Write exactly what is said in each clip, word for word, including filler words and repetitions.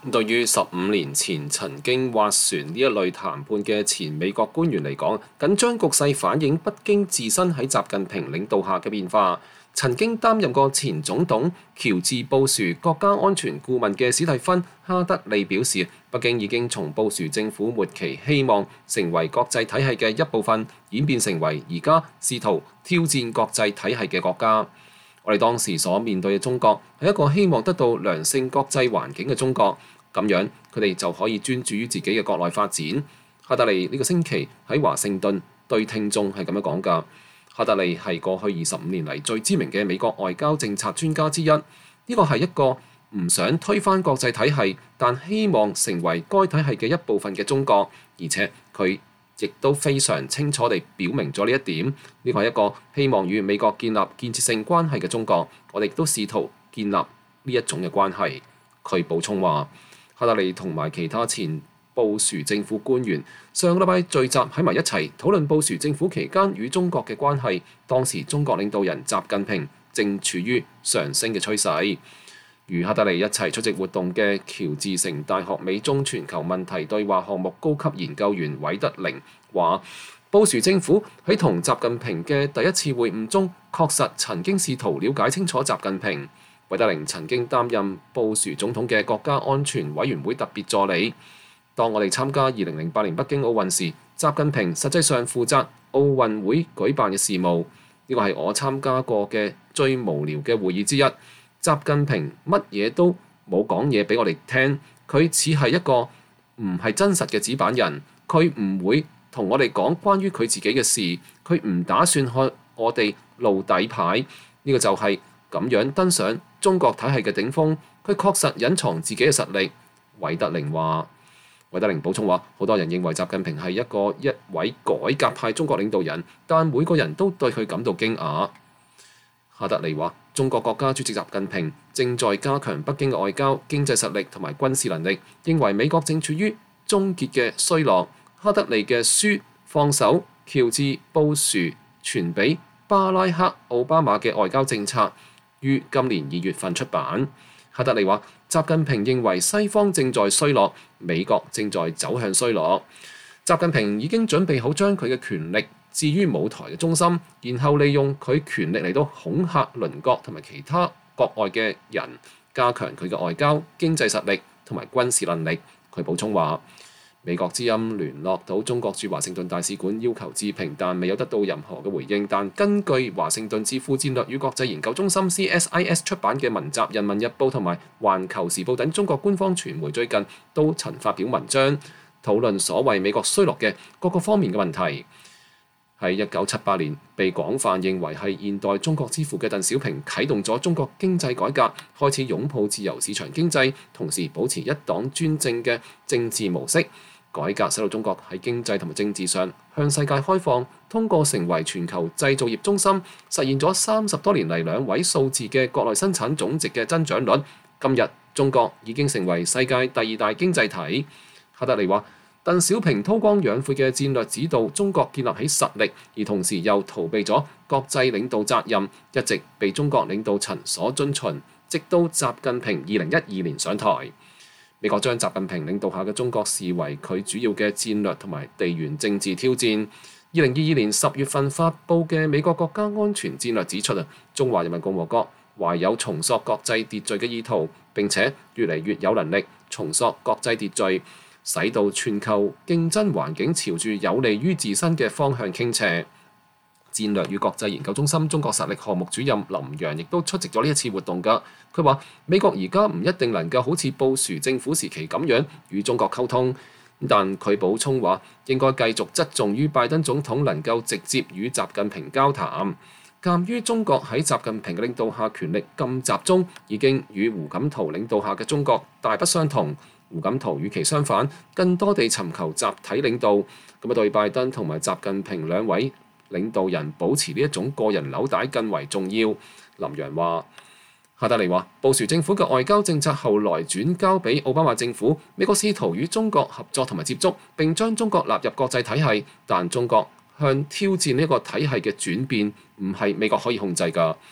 對於十五年前曾經斡旋呢一類談判嘅前美國官員嚟講，緊張局勢反映北京自身喺習近平領導下嘅變化。曾經擔任過前總統喬治布殊國家安全顧問嘅史蒂芬哈德利表示，北京已經從布殊政府末期希望成為國際體系嘅一部分，演變成為而家試圖挑戰國際體系嘅國家。我哋當時所面對嘅中國係一個希望得到良性國際環境嘅中國，咁樣佢哋就可以專注於自己嘅國內發展。哈德利呢個星期喺華盛頓對聽眾係咁樣講㗎。哈德利係過去二十五年嚟最知名嘅美國外交政策專家之一。呢個係一個唔想推翻國際體系，但希望成為該體系嘅一部分嘅中國，而且佢亦都非常清楚地表明咗呢一點。呢個係一個希望與美國建立建設性關係嘅中國，我哋亦都試圖建立呢一種嘅關係。佢補充話，哈德利同埋其他前布殊政府官員上個禮拜聚集喺埋一齊討論布殊政府期間與中國嘅關係。當時中國領導人習近平正處於上升嘅趨勢。與哈德利一齊出席活動嘅喬治城大學美中全球問題對話項目高級研究員韋德寧話，布殊政府喺同習近平嘅第一次會晤中，確實曾經試圖了解清楚習近平。韋德寧曾經擔任布殊總統嘅國家安全委員會特別助理。當我哋參加二零零八年北京奧運時，習近平實際上負責奧運會舉辦嘅事務。呢個係我參加過嘅最無聊嘅會議之一。習近平乜嘢都冇講嘢俾我哋聽，佢似係一個唔係真實嘅紙板人。佢唔會同我哋講關於佢自己嘅事，佢唔打算向我哋露底牌。呢個就係咁樣登上中國體系嘅頂峰。佢確實隱藏自己嘅實力。韋德寧話。韋德寧補充話，好多人認為習近平係一個一位改革派中國領導人，但每個人都對佢感到驚訝。哈德利話，中國國家主席習近平正在加強北京嘅外交、經濟實力同埋軍事能力，認為美國正處於終結嘅衰落。哈德利嘅書《放手：喬治布殊傳俾巴拉克奧巴馬嘅外交政策》於今年二月份出版。哈德利話，習近平認為西方正在衰落，美國正在走向衰落。習近平已經準備好將佢嘅權力置於舞台嘅中心，然後利用佢權力嚟到恐嚇鄰國同埋其他國外嘅人，加強佢嘅外交、經濟實力同埋軍事能力。佢補充話，美國之音聯絡到中國駐華盛頓大使館要求置評，但未有得到任何嘅回應。但根據華盛頓智庫戰略與國際研究中心 C S I S 出版嘅文集，《人民日報》同埋《環球時報》等中國官方傳媒最近都曾發表文章，討論所謂美國衰落嘅各個方面嘅問題。喺一九七八年，被廣泛認為係現代中國之父嘅鄧小平啟動咗中國經濟改革，開始擁抱自由市場經濟，同時保持一黨專政嘅政治模式。改革使到中國喺經濟同埋政治上向世界開放，通過成為全球製造業中心，實現咗三十多年嚟兩位數字嘅國內生產總值嘅增長率。今日中國已經成為世界第二大經濟體。哈德利話，鄧小平韜光養晦嘅戰略指導中國建立起實力，而同時又逃避咗國際領導責任，一直被中國領導層所遵循，直到習近平二零一二年上台。美國將習近平領導下嘅中國視為佢主要嘅戰略同埋地緣政治挑戰。二零二二年十月份發布嘅美國國家安全戰略指出啊，中華人民共和國懷有重塑國際秩序嘅意圖，並且越嚟越有能力重塑國際秩序，使到全球競爭環境朝住有利於自身嘅方向傾斜。戰略與國際研究中心中國實力項目主任林洋亦都出席咗呢一次活動㗎。佢話：美國而家唔一定能夠好似布殊政府時期咁樣與中國溝通，但佢補充話應該繼續側重於拜登總統能夠直接與習近平交談。鑑於中國喺習近平嘅領導下權力咁集中，已經與胡錦濤領導下嘅中國大不相同。胡錦濤與其相反，更多地尋求集體領導。咁啊，對拜登同埋習近平兩位領導人保持呢一種個人紐帶更為重要。林洋話。哈德利話，布殊政府嘅外交政策後來轉交俾奧巴馬政府，美國試圖與中國合作同埋接觸，並將中國納入國際體系，但中國向挑戰呢個體系嘅轉變唔係美國可以控制㗎。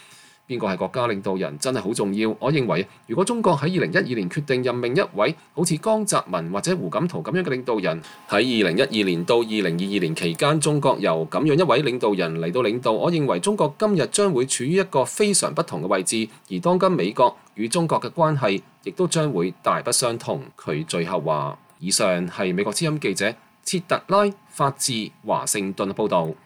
邊個係國家領導人真係好重要。我認為，如果中國喺二零一二年決定任命一位好似江澤民或者胡錦濤咁樣嘅領導人，喺二零一二年到二零二二年期間，中國由咁樣一位領導人嚟到領導，我認為中國今日將會處於一個非常不同嘅位置，而當今美國與中國嘅關係亦都將會大不相同。佢最後話：以上係美國之音記者切特拉發自華盛頓報導。